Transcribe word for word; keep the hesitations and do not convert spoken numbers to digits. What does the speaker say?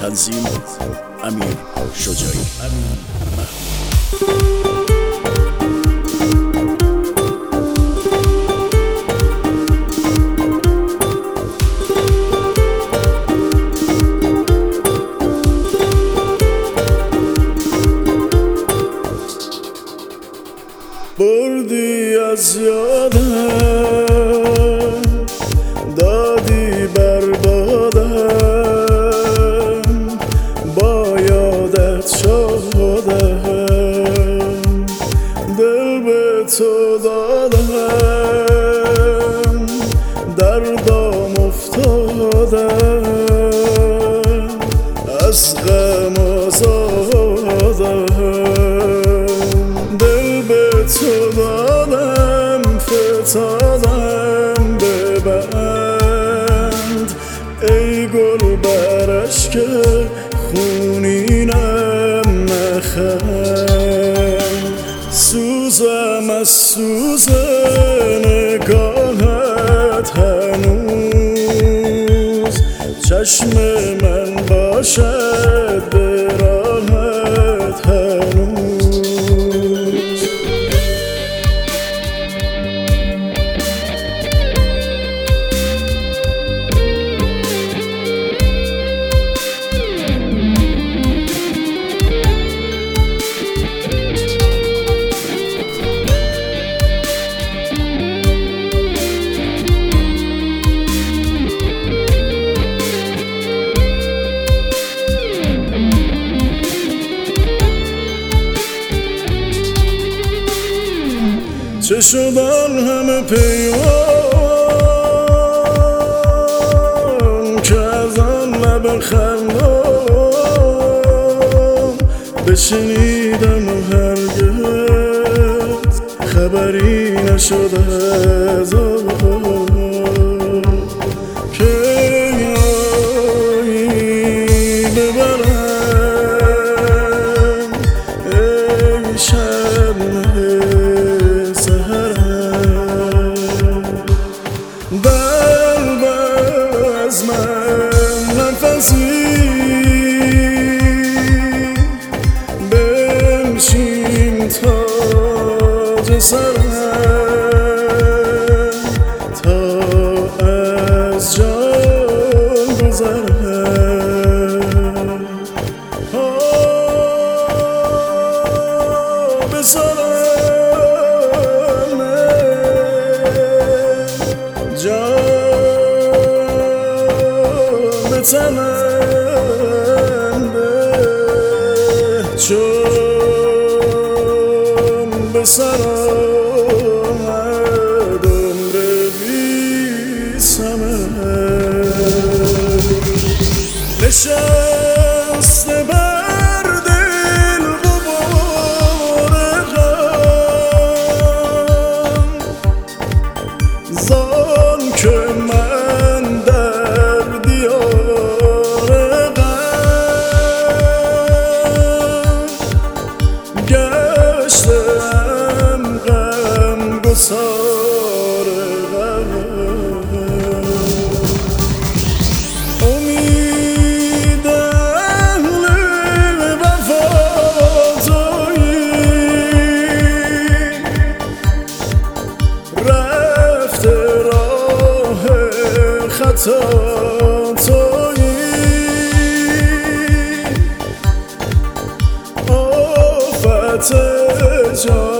تنظیم امیر شجاعی. بردی از یادم، دادی بربادم، با یادت شدم، دل به تو دادم، دردام افتادم، از غم آزادم، تو دادم فتادم ببند، ای گل برش که خونینم نخند، سوزم از سوز نگاهت هنوز، چشم من باشد به راهت هنوز. چه شدن همه پیمان که از آن لب خندان بشنیدم و هرگز خبری نشد از آن که آیی ببرم ای شب از من نفسی بنشین تاج سرم تا از جان گذرم، به سرم جان تنم به چون به سر آمد عمر بی ثمر، نشسته بر دل غبار غم، زان که من در دیار گشتم غم گسار غم، امید اهل وفا تویی، رفته راه خطا تویی، آفت جان